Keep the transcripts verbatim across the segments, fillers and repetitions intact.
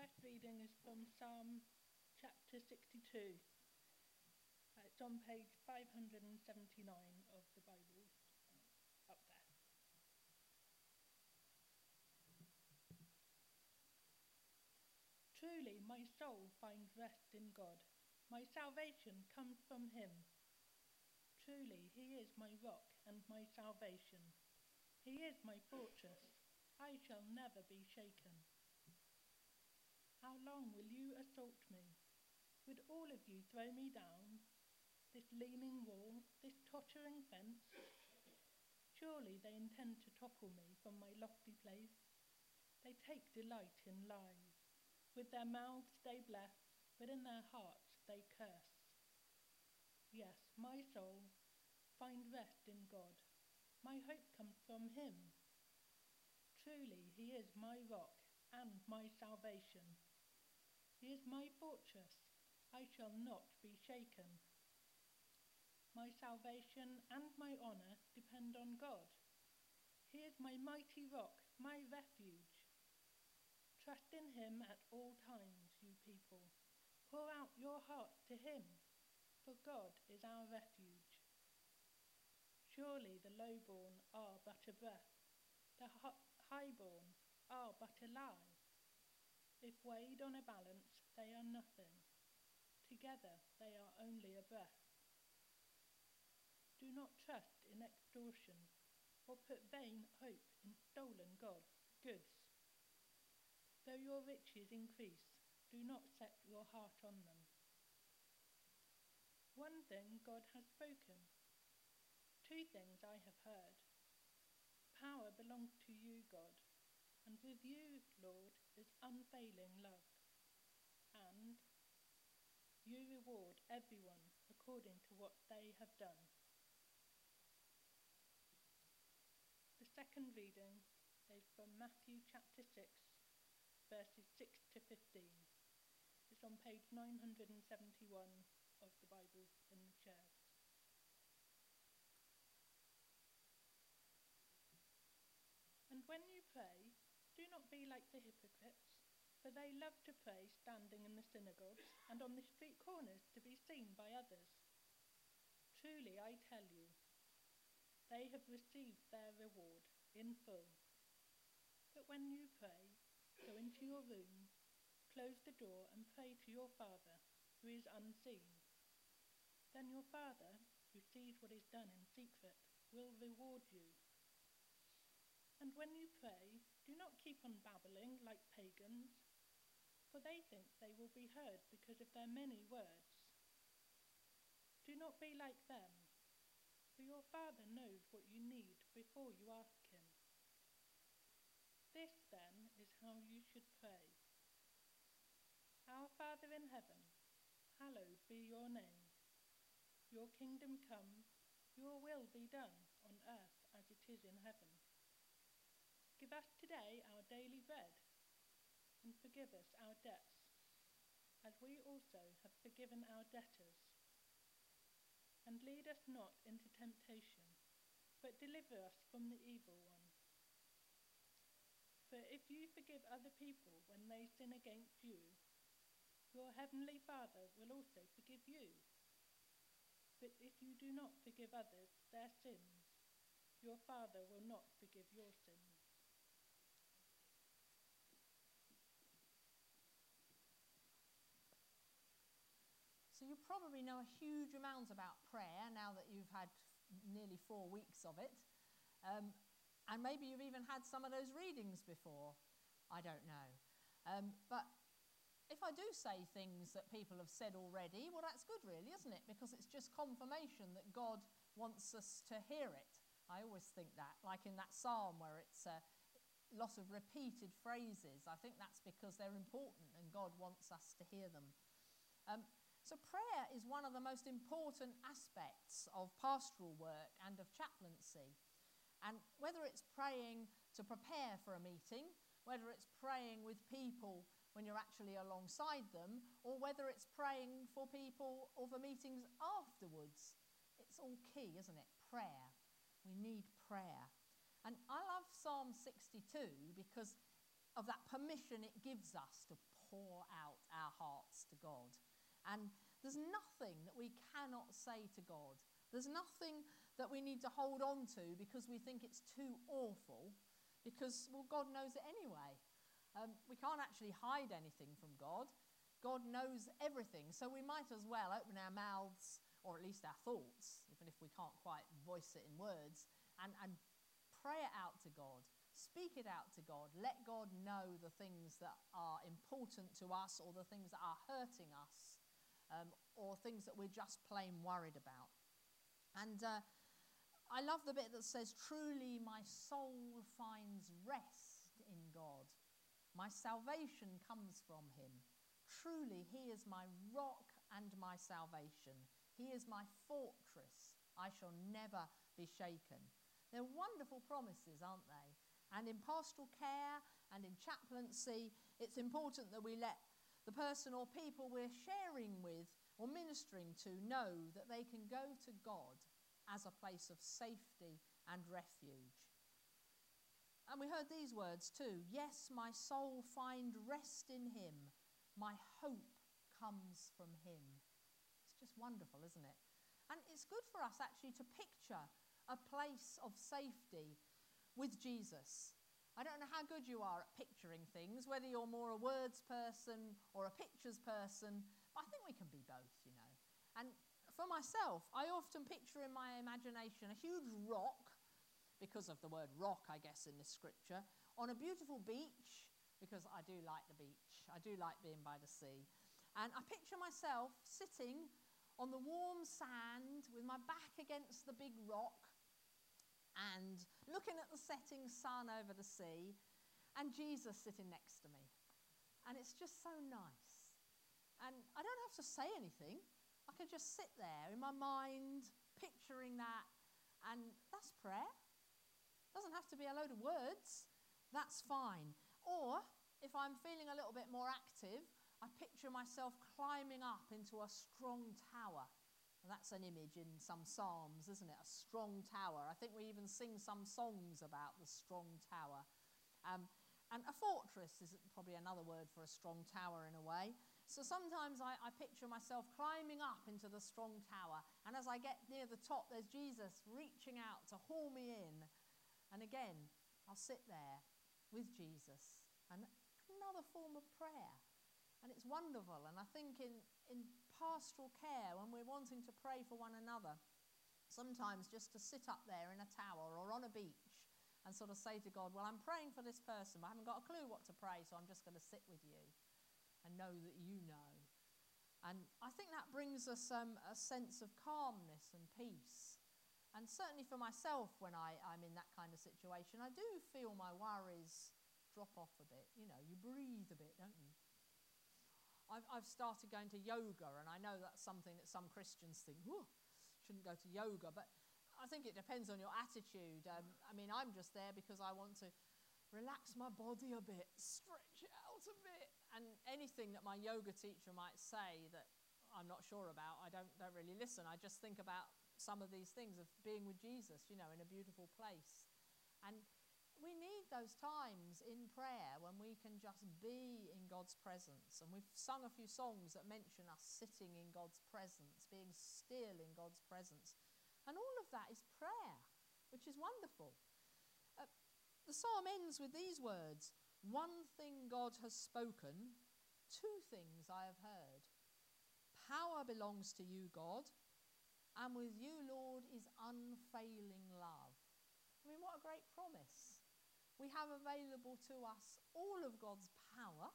first reading is from Psalm chapter sixty-two. Uh, it's on page five hundred seventy-nine of the Bible, uh, up there. Truly, my soul finds rest in God. My salvation comes from him. Truly, he is my rock and my salvation. He is my fortress. I shall never be shaken. How long will you assault me? Would all of you throw me down? This leaning wall, this tottering fence? Surely they intend to topple me from my lofty place. They take delight in lies. With their mouths they bless, but in their hearts they curse. Yes, my soul, find rest in God. My hope comes from him. Truly, he is my rock and my salvation. He is my fortress. I shall not be shaken. My salvation and my honour depend on God. He is my mighty rock, my refuge. Trust in him at all times, you people. Pour out your hearts to him, for God is our refuge. Surely the lowborn are but a breath, the highborn are but a lie. If weighed on a balance, they are nothing. Together they are only a breath. Do not trust in extortion, or put vain hope in stolen God, goods. Though your riches increase, do not set your heart on them. One thing God has spoken. Two things I have heard. Power belongs to you, God, and with you, Lord, is unfailing love. And you reward everyone according to what they have done. The second reading is from Matthew chapter six, verses six to fifteen. It's on page nine hundred seventy-one of the Bible in the chairs. And when you pray, do not be like the hypocrites, for they love to pray standing in the synagogues and on the street corners to be seen by others. Truly, I tell you, they have received their reward in full. But when you pray, go into your room, close the door and pray to your Father, who is unseen. Then your Father, who sees what is done in secret, will reward you. And when you pray, do not keep on babbling like pagans, for they think they will be heard because of their many words. Do not be like them, for your Father knows what you need before you ask him. This, then, is how you should pray. Our Father in heaven, hallowed be your name. Your kingdom come, your will be done on earth as it is in heaven. Give us today our daily bread, and forgive us our debts, as we also have forgiven our debtors. And lead us not into temptation, but deliver us from the evil one. For if you forgive other people when they sin against you, your heavenly Father will also forgive you. But if you do not forgive others their sins, your Father will not forgive your sins. So you probably know a huge amount about prayer now that you've had nearly four weeks of it. Um, and maybe you've even had some of those readings before. I don't know. Um, but if I do say things that people have said already, well, that's good really, isn't it? Because it's just confirmation that God wants us to hear it. I always think that, like in that psalm where it's a lot of repeated phrases. I think that's because they're important and God wants us to hear them. Um, So prayer is one of the most important aspects of pastoral work and of chaplaincy. And whether it's praying to prepare for a meeting, whether it's praying with people when you're actually alongside them, or whether it's praying for people or for meetings afterwards, it's all key, isn't it? Prayer. We need prayer. And I love Psalm sixty-two because of that permission it gives us to pour out our hearts to God. And there's nothing that we cannot say to God. There's nothing that we need to hold on to because we think it's too awful, because, well, God knows it anyway. Um, we can't actually hide anything from God. God knows everything, so we might as well open our mouths, or at least our thoughts, even if we can't quite voice it in words, and, and pray it out to God. Speak it out to God. Let God know the things that are important to us, or the things that are hurting us, um, or things that we're just plain worried about. And uh, I love the bit that says, truly my soul finds rest in God. My salvation comes from him. Truly he is my rock and my salvation. He is my fortress. I shall never be shaken. They're wonderful promises, aren't they? And in pastoral care and in chaplaincy, it's important that we let the person or people we're sharing with or ministering to know that they can go to God as a place of safety and refuge. And we heard these words too. Yes, my soul find rest in him. My hope comes from him. It's just wonderful, isn't it? And it's good for us actually to picture a place of safety with Jesus. I don't know how good you are at picturing things, whether you're more a words person or a pictures person, but I think we can be both, you know. And for myself, I often picture in my imagination a huge rock, because of the word rock, I guess, in this scripture, on a beautiful beach, because I do like the beach. I do like being by the sea. And I picture myself sitting on the warm sand with my back against the big rock and looking at the setting sun over the sea, and Jesus sitting next to me. And it's just so nice. And I don't have to say anything. I can just sit there in my mind, picturing that, and that's prayer. Doesn't have to be a load of words. That's fine. Or, if I'm feeling a little bit more active, I picture myself climbing up into a strong tower. And that's an image in some psalms, isn't it? A strong tower. I think we even sing some songs about the strong tower. Um, and a fortress is probably another word for a strong tower in a way. So sometimes I, I picture myself climbing up into the strong tower. And as I get near the top, there's Jesus reaching out to haul me in. And again, I'll sit there with Jesus. And another form of prayer. And it's wonderful. And I think in, in pastoral care, when we're wanting to pray for one another, sometimes just to sit up there in a tower or on a beach and sort of say to God, well, I'm praying for this person, but I haven't got a clue what to pray, so I'm just going to sit with you and know that you know. And I think that brings us um, a sense of calmness and peace. And certainly for myself, when I, I'm in that kind of situation, I do feel my worries drop off a bit. You know, you breathe a bit, don't you? I've, I've started going to yoga, and I know that's something that some Christians think, whoa, shouldn't go to yoga, but I think it depends on your attitude. Um, I mean, I'm just there because I want to relax my body a bit, stretch it out a bit, and anything that my yoga teacher might say that I'm not sure about, I don't, don't really listen. I just think about some of these things of being with Jesus, you know, in a beautiful place. And we need those times in prayer when we can just be in God's presence. And we've sung a few songs that mention us sitting in God's presence, being still in God's presence. And all of that is prayer, which is wonderful. Uh, the psalm ends with these words, one thing God has spoken, two things I have heard. Power belongs to you, God, and with you, Lord, is unfailing love. I mean, what a great promise. We have available to us all of God's power,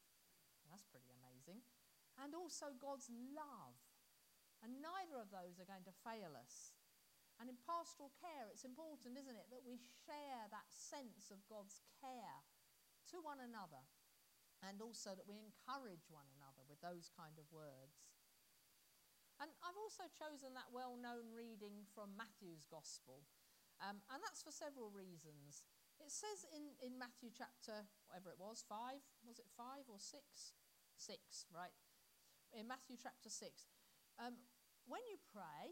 that's pretty amazing, and also God's love. And neither of those are going to fail us. And in pastoral care, it's important, isn't it, that we share that sense of God's care to one another, and also that we encourage one another with those kind of words. And I've also chosen that well-known reading from Matthew's Gospel, um, and that's for several reasons. It says in, in Matthew chapter, whatever it was, five, was it five or six? Six, right? In Matthew chapter six, um, when you pray,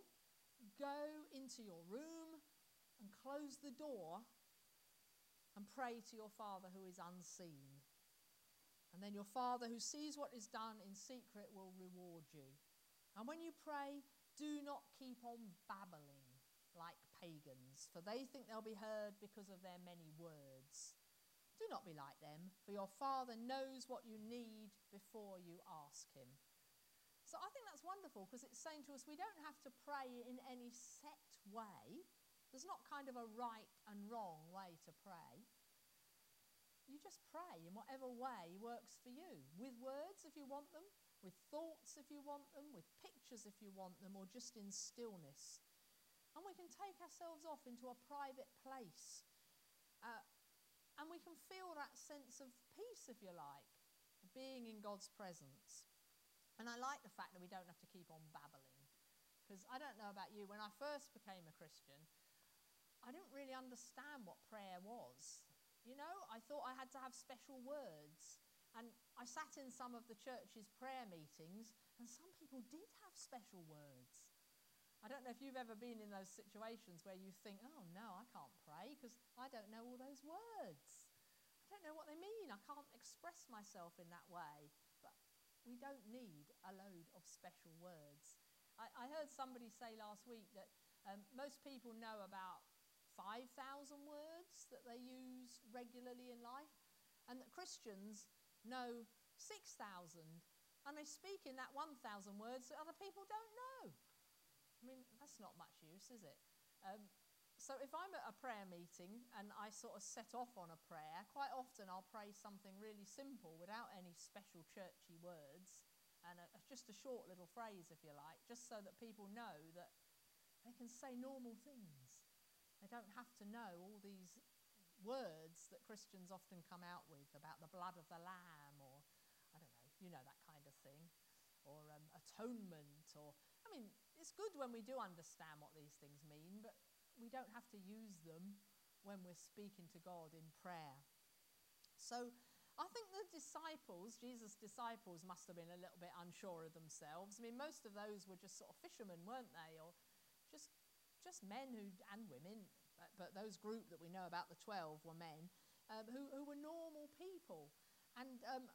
go into your room and close the door and pray to your Father who is unseen. And then your Father who sees what is done in secret will reward you. And when you pray, do not keep on babbling like pagans, for they think they'll be heard because of their many words. Do not be like them, for your Father knows what you need before you ask him. So I think that's wonderful, because it's saying to us we don't have to pray in any set way. There's not kind of a right and wrong way to pray. You just pray in whatever way works for you, with words if you want them, with thoughts if you want them, with pictures if you want them, or just in stillness. And we can take ourselves off into a private place, uh, and we can feel that sense of peace, if you like, of being in God's presence. And I like the fact that we don't have to keep on babbling, because I don't know about you, when I first became a Christian, I didn't really understand what prayer was. You know, I thought I had to have special words. And I sat in some of the church's prayer meetings, and some people did have special words. I don't know if you've ever been in those situations where you think, oh no, I can't pray because I don't know all those words. I don't know what they mean. I can't express myself in that way. But we don't need a load of special words. I, I heard somebody say last week that um, most people know about five thousand words that they use regularly in life, and that Christians know six thousand, and they speak in that one thousand words that other people don't know. I mean, that's not much use, is it? Um, so if I'm at a prayer meeting and I sort of set off on a prayer, quite often I'll pray something really simple without any special churchy words, and a, just a short little phrase, if you like, just so that people know that they can say normal things. They don't have to know all these words that Christians often come out with about the blood of the Lamb, or, I don't know, you know, that kind of thing, or um, atonement, or, I mean, it's good when we do understand what these things mean, but we don't have to use them when we're speaking to God in prayer. So I think the disciples, Jesus' disciples, must have been a little bit unsure of themselves. I mean, most of those were just sort of fishermen, weren't they, or just just men who and women, but, but those group that we know about, the twelve, were men um, who, who were normal people. And um,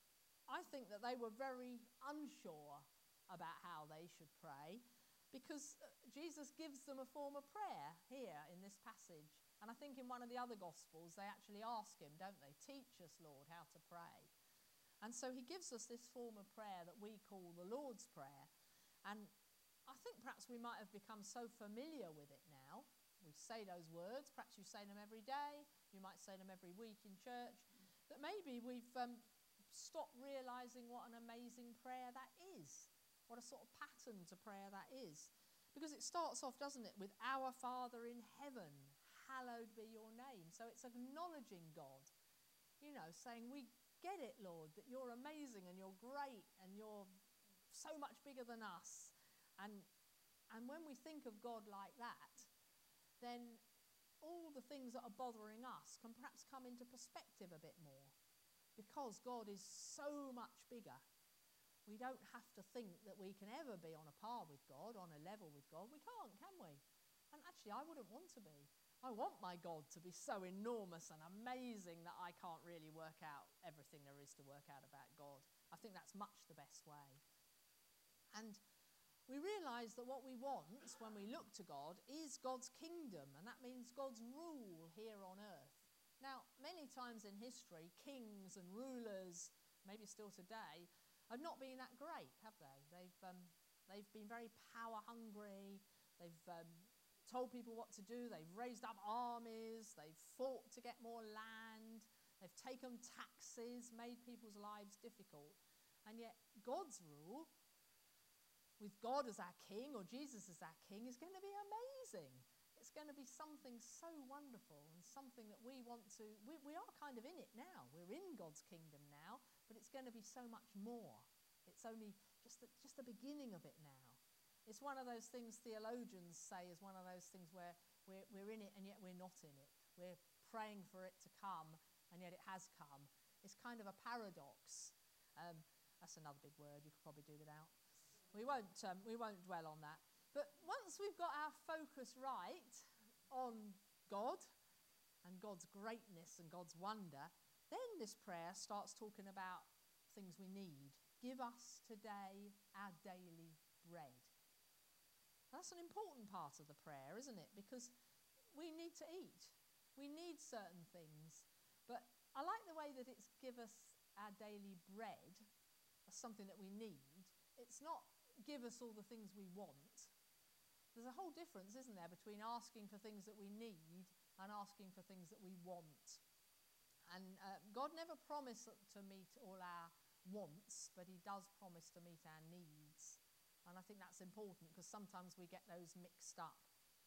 I think that they were very unsure about how they should pray, because uh, Jesus gives them a form of prayer here in this passage. And I think in one of the other Gospels, they actually ask him, don't they, teach us, Lord, how to pray. And so he gives us this form of prayer that we call the Lord's Prayer. And I think perhaps we might have become so familiar with it now. We say those words, perhaps you say them every day, you might say them every week in church, that maybe we've um, stopped realising what an amazing prayer that is, what a sort of pattern to prayer that is. Because it starts off, doesn't it, with our Father in heaven, hallowed be your name. So it's acknowledging God, you know, saying, we get it, Lord, that you're amazing and you're great and you're so much bigger than us. And and when we think of God like that, then all the things that are bothering us can perhaps come into perspective a bit more, because God is so much bigger. We don't have to think that we can ever be on a par with God, on a level with God. We can't, can we? And actually, I wouldn't want to be. I want my God to be so enormous and amazing that I can't really work out everything there is to work out about God. I think that's much the best way. And we realise that what we want when we look to God is God's kingdom, and that means God's rule here on earth. Now, many times in history, kings and rulers, maybe still today, have not been that great, have they? They've um, they've been very power hungry. They've um, told people what to do. They've raised up armies. They've fought to get more land. They've taken taxes, made people's lives difficult. And yet God's rule, with God as our king, or Jesus as our king, is going to be amazing. It's going to be something so wonderful, and something that we want to, we, we are kind of in it now. We're in God's kingdom now, but it's going to be so much more. It's only just the, just the beginning of it now. It's one of those things theologians say is one of those things where we're, we're in it and yet we're not in it. We're praying for it to come, and yet it has come. It's kind of a paradox. Um, that's another big word you could probably do without. We won't, um, we won't dwell on that. But once we've got our focus right on God and God's greatness and God's wonder, Then this prayer starts talking about things we need. Give us today our daily bread. That's an important part of the prayer, isn't it? Because we need to eat. We need certain things. But I like the way that it's give us our daily bread as something that we need. It's not give us all the things we want. There's a whole difference, isn't there, between asking for things that we need and asking for things that we want. And uh, God never promised to meet all our wants, but he does promise to meet our needs. And I think that's important because sometimes we get those mixed up.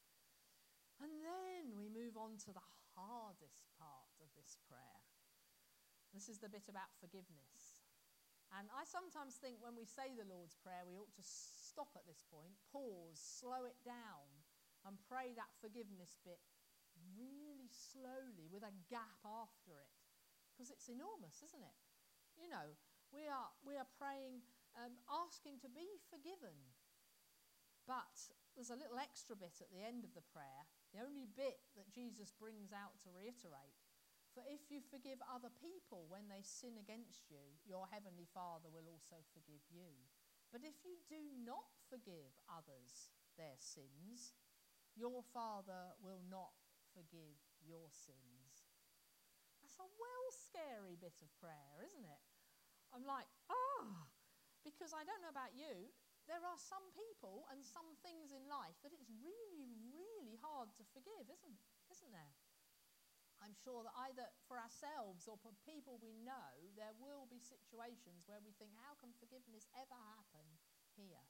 And then we move on to the hardest part of this prayer. This is the bit about forgiveness. And I sometimes think when we say the Lord's Prayer, we ought to stop at this point, pause, slow it down, and pray that forgiveness bit really slowly with a gap after it. Because it's enormous, isn't it? You know, we are, we are praying, um, asking to be forgiven. But there's a little extra bit at the end of the prayer, the only bit that Jesus brings out to reiterate. For if you forgive other people when they sin against you, your heavenly Father will also forgive you. But if you do not forgive others their sins, your Father will not forgive your sins. That's a well scary bit of prayer, isn't it? I'm like, ah, because I don't know about you, there are some people and some things in life that it's really, really hard to forgive, isn't, isn't there? I'm sure that either for ourselves or for people we know, there will be situations where we think, how can forgiveness ever happen here?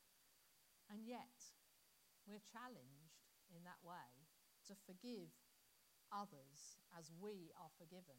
And yet, we're challenged in that way to forgive others as we are forgiven.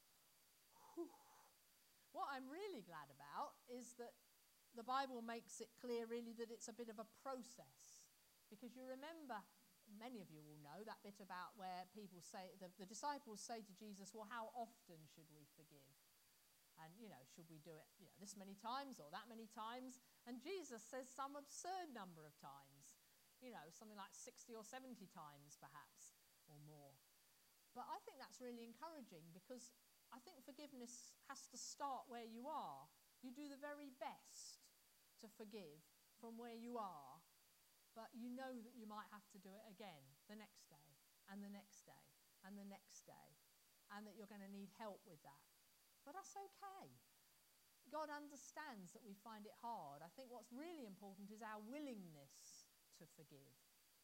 Whew. What I'm really glad about is that the Bible makes it clear really that it's a bit of a process. Because you remember, many of you will know that bit about where people say, the, the disciples say to Jesus, well, how often should we forgive? And, you know, should we do it, you know, this many times or that many times? And Jesus says some absurd number of times, you know, something like sixty or seventy times perhaps or more. But I think that's really encouraging because I think forgiveness has to start where you are. You do the very best to forgive from where you are, but you know that you might have to do it again the next day and the next day and the next day, and that you're going to need help with that. But that's okay. God understands that we find it hard. I think what's really important is our willingness to forgive.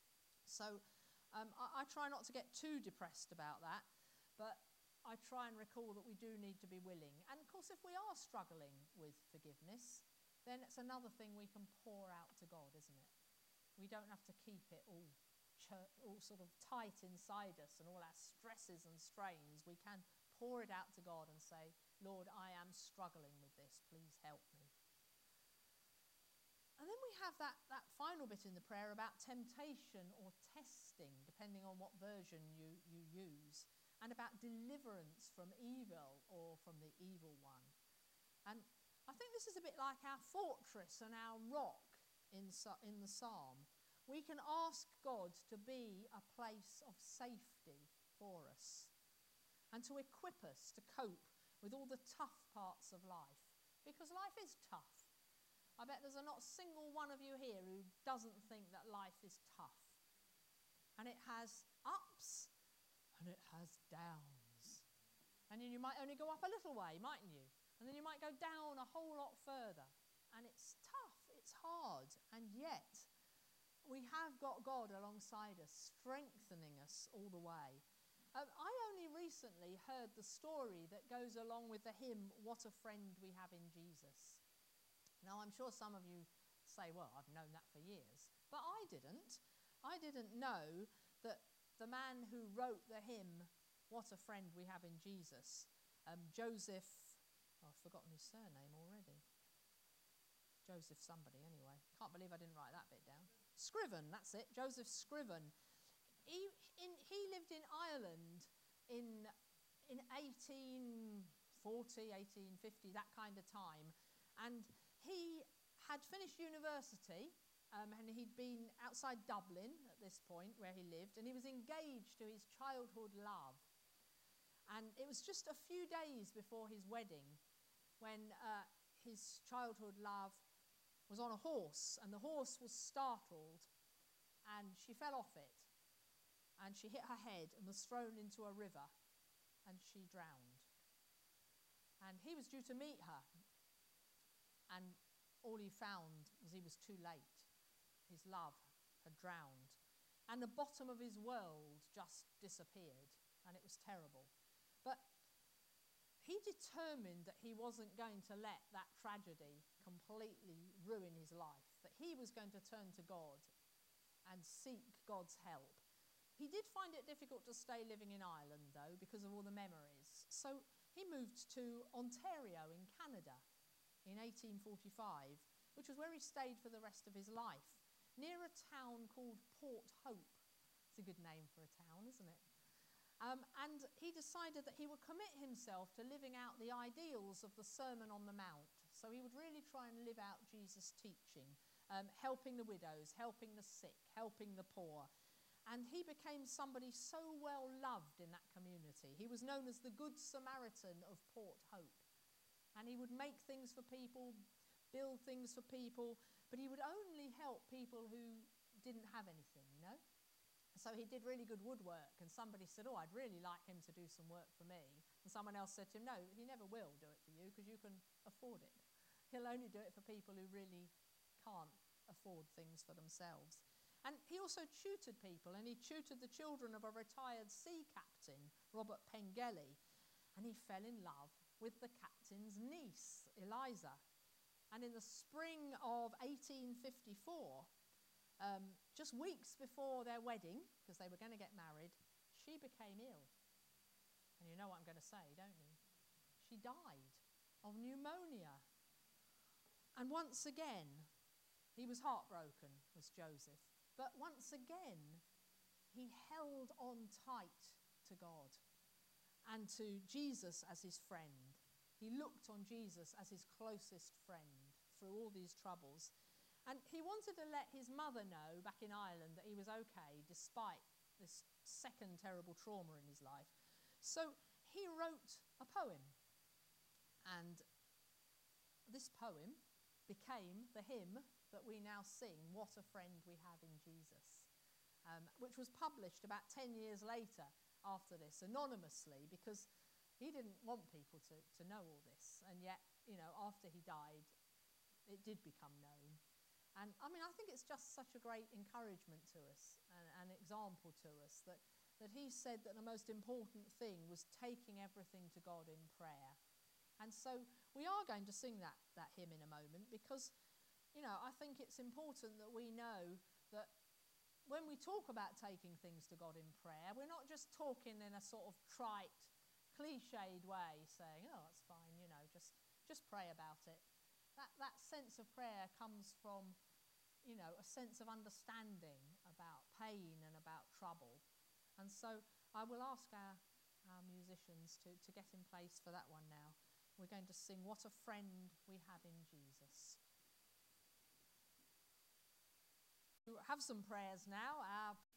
So um, I, I try not to get too depressed about that, but I try and recall that we do need to be willing. And of course, if we are struggling with forgiveness, then it's another thing we can pour out to God, isn't it? We don't have to keep it all, ch- all sort of tight inside us and all our stresses and strains. We can pour it out to God and say, Lord, I am struggling with this. Please help me. And then we have that, that final bit in the prayer about temptation or testing, depending on what version you, you use, and about deliverance from evil or from the evil one. And I think this is a bit like our fortress and our rock in, in the psalm. We can ask God to be a place of safety for us and to equip us to cope with all the tough parts of life, because life is tough. I bet there's not a single one of you here who doesn't think that life is tough. And it has ups and it has downs. And then you might only go up a little way, mightn't you? And then you might go down a whole lot further. And it's tough, it's hard, and yet we have got God alongside us, strengthening us all the way. Um, I only recently heard the story that goes along with the hymn, What a Friend We Have in Jesus. Now, I'm sure some of you say, well, I've known that for years. But I didn't. I didn't know that the man who wrote the hymn, What a Friend We Have in Jesus, um, Joseph, oh, I've forgotten his surname already. Joseph somebody, anyway. Can't believe I didn't write that bit down. Scriven, that's it, Joseph Scriven. He, in, he lived in Ireland in, in eighteen forty, eighteen fifty, that kind of time. And he had finished university, um, and he'd been outside Dublin at this point where he lived, and he was engaged to his childhood love. And it was just a few days before his wedding when uh, his childhood love was on a horse, and the horse was startled, and she fell off it, and she hit her head and was thrown into a river, and she drowned. And he was due to meet her, and all he found was he was too late. His love had drowned, and the bottom of his world just disappeared, and it was terrible. But he determined that he wasn't going to let that tragedy completely ruin his life, that he was going to turn to God and seek God's help. He did find it difficult to stay living in Ireland, though, because of all the memories. So he moved to Ontario in Canada in eighteen forty-five, which was where he stayed for the rest of his life, near a town called Port Hope. It's a good name for a town, isn't it? Um, and he decided that he would commit himself to living out the ideals of the Sermon on the Mount. So he would really try and live out Jesus' teaching, um, helping the widows, helping the sick, helping the poor. And he became somebody so well loved in that community. He was known as the Good Samaritan of Port Hope. And he would make things for people, build things for people, but he would only help people who didn't have anything, you know? So he did really good woodwork, and somebody said, oh, I'd really like him to do some work for me. And someone else said to him, no, he never will do it for you because you can afford it. He'll only do it for people who really can't afford things for themselves. And he also tutored people, and he tutored the children of a retired sea captain, Robert Pengelly, and he fell in love with the captain's niece, Eliza. And in the spring of eighteen fifty-four, Um, just weeks before their wedding, because they were going to get married, she became ill. And you know what I'm going to say, don't you? She died of pneumonia. And once again, he was heartbroken, was Joseph. But once again, he held on tight to God and to Jesus as his friend. He looked on Jesus as his closest friend through all these troubles. And he wanted to let his mother know back in Ireland that he was okay despite this second terrible trauma in his life. So he wrote a poem. And this poem became the hymn that we now sing, What a Friend We Have in Jesus, um, which was published about ten years later after this, anonymously, because he didn't want people to, to know all this. And yet, you know, after he died, it did become known. And I mean, I think it's just such a great encouragement to us and an example to us that, that he said that the most important thing was taking everything to God in prayer. And so we are going to sing that, that hymn in a moment because, you know, I think it's important that we know that when we talk about taking things to God in prayer, we're not just talking in a sort of trite, cliched way saying, oh, it's fine, you know, just, just pray about it. That, that sense of prayer comes from, you know, a sense of understanding about pain and about trouble. And so I will ask our, our musicians to, to get in place for that one now. We're going to sing What a Friend We Have in Jesus. We have some prayers now. Our